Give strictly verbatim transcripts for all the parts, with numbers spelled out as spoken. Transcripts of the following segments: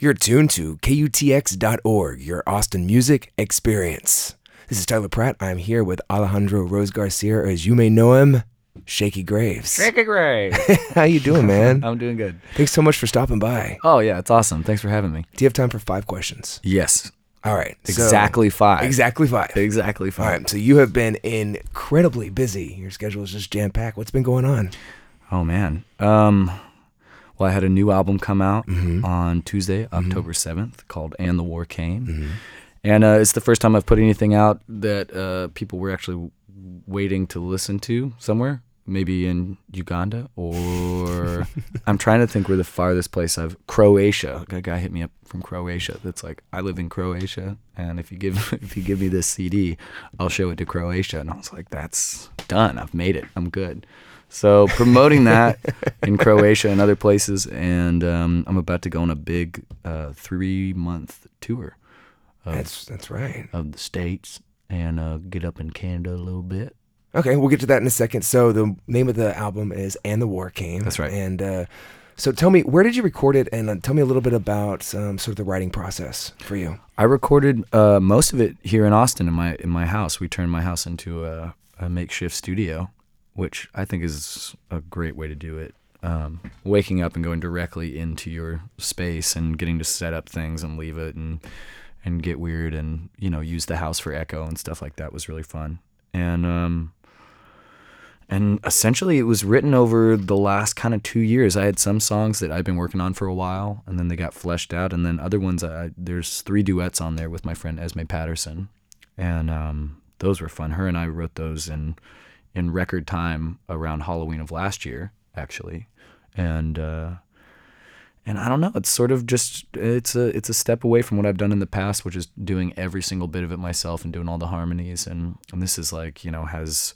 You're tuned to K U T X dot org, your Austin music experience. This is Tyler Pratt. I'm here with Alejandro Rose Garcia, or as you may know him, Shaky Graves. Shaky Graves. How you doing, man? I'm doing good. Thanks so much for stopping by. Oh, yeah, it's awesome. Thanks for having me. Do you have time for five questions? Yes. All right. so- Exactly five. Exactly five. Exactly All five. right. So you have been incredibly busy. Your schedule is just jam-packed. What's been going on? Oh, man. Um, well, I had a new album come out Mm-hmm. on Tuesday, October seventh, called And the War Came. Mm-hmm. And uh, it's the first time I've put anything out that uh, people were actually waiting to listen to somewhere. Maybe in Uganda, or I'm trying to think where the farthest place I've Croatia. A guy hit me up from Croatia. That's like, I live in Croatia, and if you give if you give me this C D, I'll show it to Croatia. And I was like, that's done. I've made it. I'm good. So promoting that in Croatia and other places, and um, I'm about to go on a big uh, three month tour. Of, That's that's right. of the States, and uh, get up in Canada a little bit. Okay, we'll get to that in a second. So the name of the album is And the War Came. That's right. And uh, so tell me, where did you record it? And uh, tell me a little bit about um, sort of the writing process for you. I recorded uh, most of it here in Austin in my in my house. We turned my house into a, a makeshift studio, which I think is a great way to do it. Um, waking up and going directly into your space and getting to set up things and leave it and and get weird and, you know, use the house for echo and stuff like that was really fun. And um, and essentially it was written over the last kind of two years. I had some songs that I've been working on for a while, and then they got fleshed out, and then other ones, I, there's three duets on there with my friend Esme Patterson, and um, those were fun. Her and I wrote those in in record time around Halloween of last year, actually, and uh, and I don't know, it's sort of just it's a it's a step away from what I've done in the past, which is doing every single bit of it myself and doing all the harmonies, and and this is like, you know, has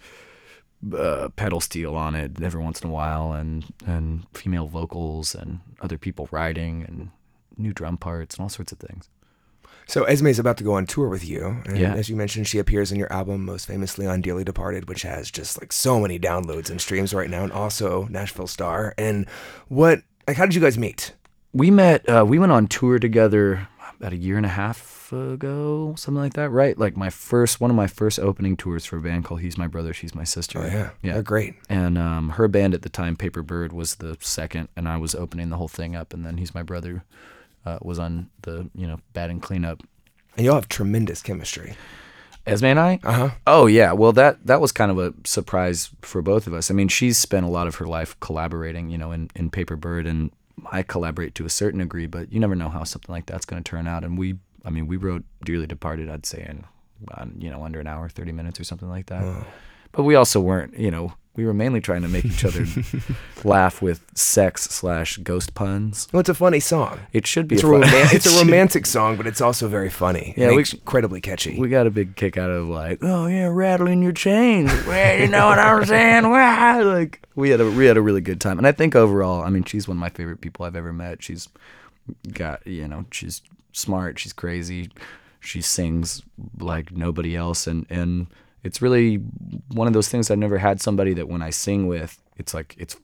uh, pedal steel on it every once in a while, and and female vocals and other people writing and new drum parts and all sorts of things. So Esme is about to go on tour with you. And Yeah. as you mentioned, she appears in your album most famously on Dearly Departed, which has just like so many downloads and streams right now, and also Nashville Star. And what, like, how did you guys meet? We met, uh, we went on tour together about a year and a half ago, something like that, right? Like my first, one of my first opening tours for a band called He's My Brother, She's My Sister. Oh, yeah. Yeah. They're great. And um, her band at the time, Paper Bird, was the second, and I was opening the whole thing up, and then He's My Brother uh, was on the, you know, batting cleanup. And y'all have tremendous chemistry. Esme and I? Uh-huh. Oh, yeah. Well, that that was kind of a surprise for both of us. I mean, she's spent a lot of her life collaborating, you know, in, in Paper Bird, and I collaborate to a certain degree, but you never know how something like that's going to turn out. And we, I mean, we wrote Dearly Departed, I'd say, in, uh, you know, under an hour, thirty minutes or something like that. Oh. But we also weren't, you know, we were mainly trying to make each other laugh with sex slash ghost puns. Well, it's a funny song. It should be It's a, a fun- roman- it's it a should- romantic song, but it's also very funny. Yeah, and we- it's incredibly catchy. We got a big kick out of like, oh yeah, rattling your chains. Well, you know what I'm saying? Well, like we had a we had a really good time, and I think overall, I mean, she's one of my favorite people I've ever met. She's got, you know, she's smart, she's crazy, she sings like nobody else, and and it's really one of those things. I've never had somebody that when I sing with, it's like it's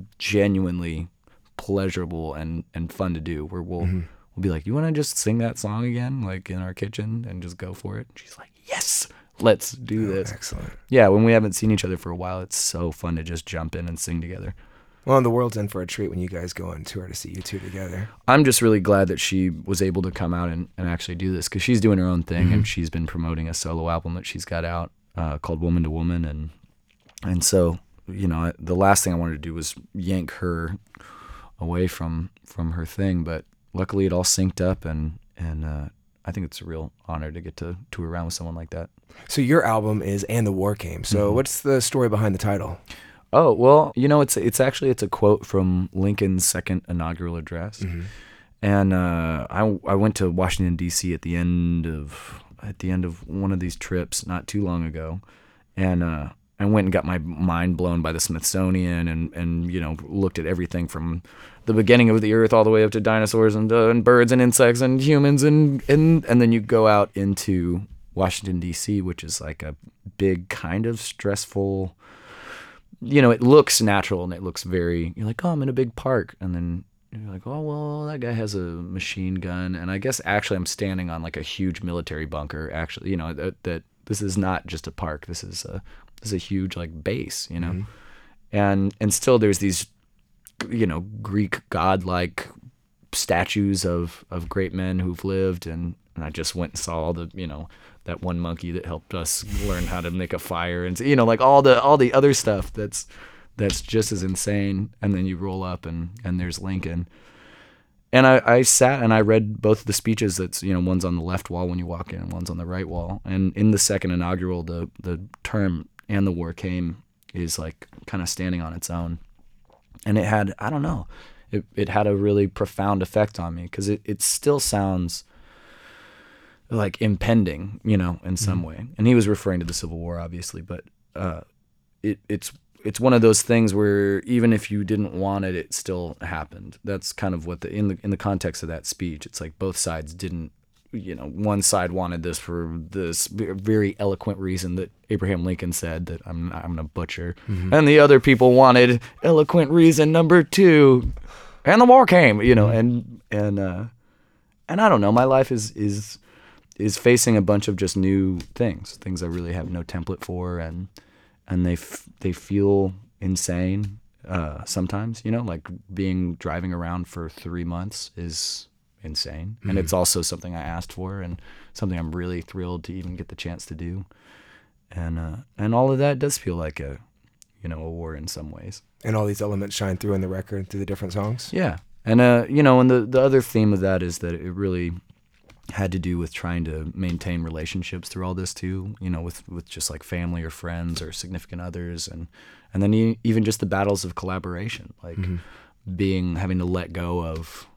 genuinely pleasurable and and fun to do. Where we'll Mm-hmm. we'll be like, you want to just sing that song again, like in our kitchen, and just go for it. She's like, yes, let's do this. Excellent. Yeah, when we haven't seen each other for a while, it's so fun to just jump in and sing together. Well, and the world's in for a treat when you guys go on tour to see you two together. I'm just really glad that she was able to come out and, and actually do this, because she's doing her own thing, Mm-hmm. and she's been promoting a solo album that she's got out uh, called Woman to Woman, and and so, you know, the last thing I wanted to do was yank her away from from her thing, but luckily it all synced up, and and uh, I think it's a real honor to get to tour around with someone like that. So your album is And the War Came. So Mm-hmm. what's the story behind the title? Oh, well, you know, it's it's actually it's a quote from Lincoln's second inaugural address. Mm-hmm. And uh, I I went to Washington D C at the end of at the end of one of these trips not too long ago, and uh, I went and got my mind blown by the Smithsonian, and, and you know, looked at everything from the beginning of the Earth all the way up to dinosaurs and, uh, and birds and insects and humans, and, and and then you go out into Washington D C, which is like a big kind of stressful. You know, it looks natural and it looks very. You're like, oh, I'm in a big park, and then you're like, oh well, that guy has a machine gun, and I guess actually I'm standing on like a huge military bunker. Actually, you know that that this is not just a park. This is a this is a huge like base, you know, mm-hmm. and and still there's these, you know, Greek godlike statues of of great men who've lived, and, and I just went and saw all the, you know, that one monkey that helped us learn how to make a fire, and you know, like all the all the other stuff that's. That's just as insane. And then you roll up and, and there's Lincoln. And I, I sat and I read both of the speeches. That's, you know, one's on the left wall when you walk in and one's on the right wall. And in the second inaugural, the, the term "and the war came" is like kind of standing on its own. And it had, I don't know, it, it had a really profound effect on me because it, it still sounds like impending, you know, in some mm-hmm. way. And he was referring to the Civil War, obviously, but uh, it, it's, It's one of those things where even if you didn't want it, it still happened. That's kind of what the in the in the context of that speech. It's like both sides didn't, you know, one side wanted this for this very eloquent reason that Abraham Lincoln said that I'm I'm gonna butcher, mm-hmm. and the other people wanted eloquent reason number two, and the war came, you know, and and uh, and I don't know. My life is is is facing a bunch of just new things, things I really have no template for, and. And they f- they feel insane uh, sometimes, you know, like being driving around for three months is insane. Mm-hmm. And it's also something I asked for and something I'm really thrilled to even get the chance to do. And uh, and all of that does feel like a, you know, a war in some ways. And all these elements shine through in the record, through the different songs? Yeah. And, uh, you know, and the, the other theme of that is that it really had to do with trying to maintain relationships through all this too, you know, with, with just like family or friends or significant others. And, and then e- even just the battles of collaboration, like mm-hmm. being, having to let go of,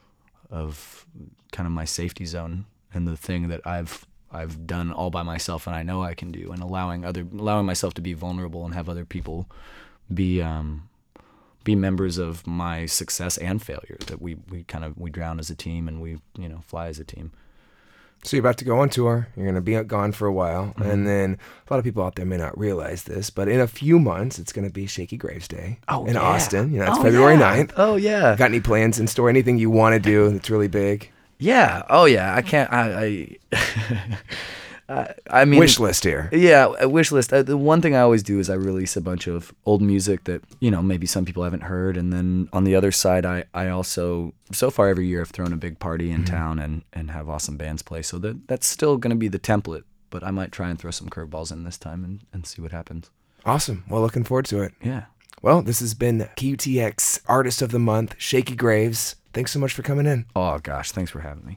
of kind of my safety zone and the thing that I've, I've done all by myself and I know I can do, and allowing other, allowing myself to be vulnerable and have other people be, um, be members of my success and failure, that we, we kind of, we drown as a team and we, you know, fly as a team. So you're about to go on tour. You're going to be gone for a while. Mm-hmm. And then a lot of people out there may not realize this, but in a few months, it's going to be Shakey Graves Day oh, in yeah. Austin. You know, it's oh, February yeah. ninth. Oh, yeah. Got any plans in store? Anything you want to do that's really big? Yeah. Oh, yeah. I can't, I, I, I, I mean. Wish list here. Yeah, a wish list. Uh, the one thing I always do is I release a bunch of old music that, you know, maybe some people haven't heard. And then on the other side, I, I also, so far every year I've thrown a big party in mm-hmm. town and, and have awesome bands play. So that that's still going to be the template, but I might try and throw some curveballs in this time and, and see what happens. Awesome. Well, looking forward to it. Yeah. Well, this has been K U T X Artist of the Month, Shakey Graves. Thanks so much for coming in. Oh, gosh. Thanks for having me.